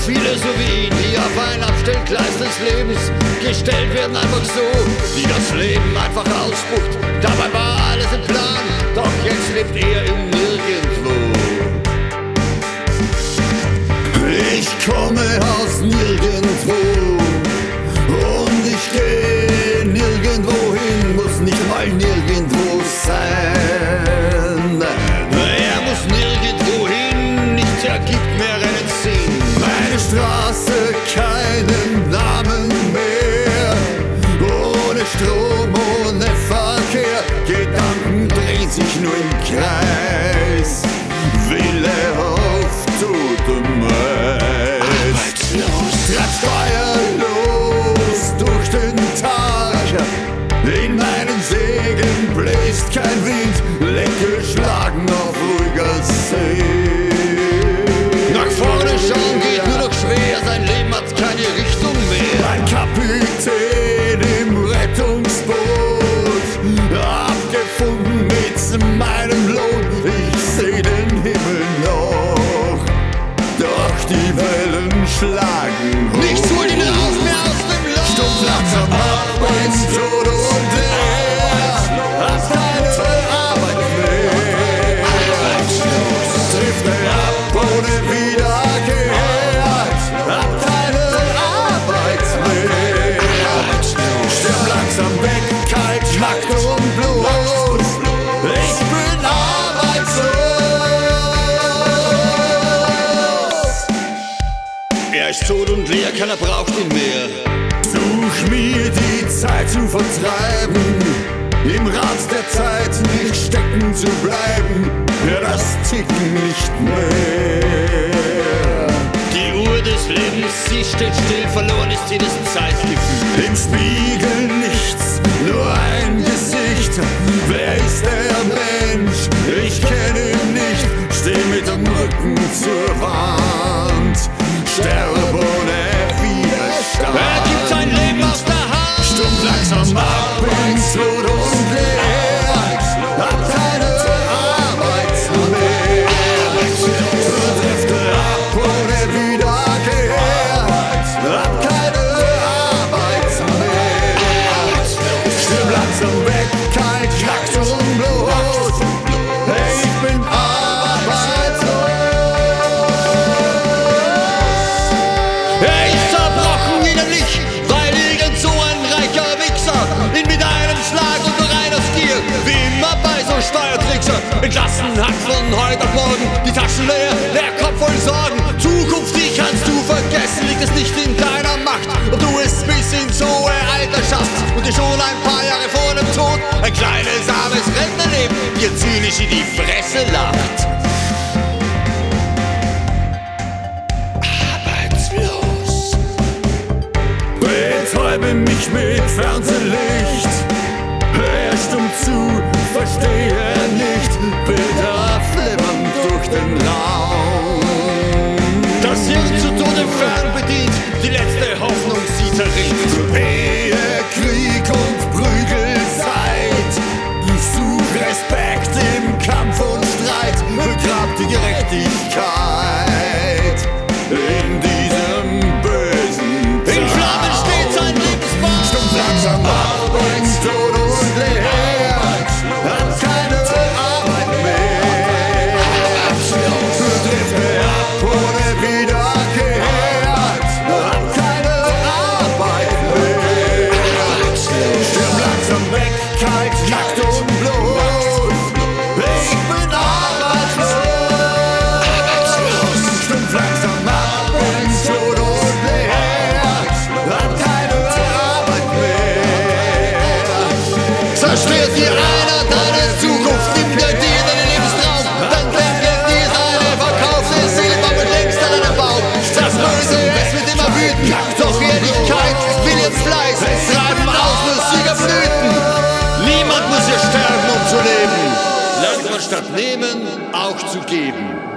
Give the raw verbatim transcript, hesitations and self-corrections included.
viele so wie ihn, die auf ein Abstellgleis des Lebens gestellt werden, einfach so, die das Leben einfach ausspuckt. Dabei war alles im Plan, doch jetzt lebt er im Nirgendwo. Ich komme aus Nirgendwo und ich gehe nirgendwo hin, muss nicht mal nirgendwo sein. Er muss nirgendwo hin, nichts ergibt mehr einen Sinn. Meine Straße keinen Namen mehr, ohne Strom, ohne Verkehr, Gedanken drehen sich nur im Kreis, Wille auf totem Eis. Trat steuerlos durch den Tag, in meinen Segeln bläst kein Wind, leck geschlagen auf ruhiger See. Nach vorne schauen geht nur noch schwer, sein Leben hat keine Richtung mehr. Ein Kapitän im Rettungsboot, abgefunden mit meinem Lohn, ich seh den Himmel noch, doch die Wellen schlagen hoch. Nichts holt ihn raus mehr aus dem Loch. Stumpf langsam ab ins Tod und leer, hast keine Arbeit mehr. Trifft er ab ohne Wiederkehr, hab keine Arbeit mehr. Stirb langsam weg, kalt, nackt und bloß, ich bin arbeitslos. Er ist tot und leer, keiner braucht ihn mehr. Such mir die Zeit zu vertreiben, im Rad der Zeit nicht stecken zu bleiben, ja, das Ticken nicht mehr. Die Uhr des Lebens, sie steht still, verloren ist jedes Zeitgefühl. Im Spiegel nichts, nur ein Gesicht, wer ist der Mensch? Ich kenne ihn nicht, steh mit dem Rücken zur Wand, sterbe ohne Widerstand. Er gibt sein Leben aus der Hand, stumpf langsam ab ins Tod und leer, hab keine Arbeit mehr. Drifte ab ohne Wiederkehr, hab keine Arbeit mehr. Stirb langsam weg, kalt, nackt und bloß, hey, ich bin arbeitslos. Er ist zerbrochen innerlich, weil irgend so ein reicher Wichser ihn mit einem Schlag und nur rein aus Gier, wie immer bei so Steuertrickser, entlassen hat von heute auf morgen. Die Taschen leer, der Kopf voll Sorgen. Zukunft, die kannst du vergessen, liegt es nicht in deiner Macht, ob du es bis ins hohe Alter schaffst und dir schon ein paar Jahre vor dem Tod ein kleines, armes Rentnerleben dir zynisch in die Fresse lacht. Betäube mich mit Fernsehlicht, er stumm zu, verstehe er nicht, Bilder flimmern durch den Raum. Das Hirn zu Tode fernbedient, die letzte Hoffnung sie zerringt. Ehe, Krieg und Prügelzeit, such Respekt im Kampf und Streit, begrab die Gerechtigkeit in diesem bösen Tag. In Flammen steht sein Lebensbahn, stumpf langsam ab ins Tod und leer, hat keine Arbeit mehr. Drifte ab ohne Wiederkehr, hat keine Arbeit mehr. Stirb langsam weg, kalt, nackt und bloß, ich bin arbeitslos. Stumpf langsam ab ins Tod und leer, hat keine Arbeit mehr. Zerstört dir einer deine Zukunft, nimmt er dir deinen Lebenstraum, dann brennt er dir seine verkaufte Seele, baut längst an einem Baum. Das Böse, es wird immer wütend, doch Ehrlichkeit will jetzt Fleiß, treiben aus nur Siegerblüten. Niemand muss hier sterben, um zu leben. Lernt man statt nehmen auch zu geben.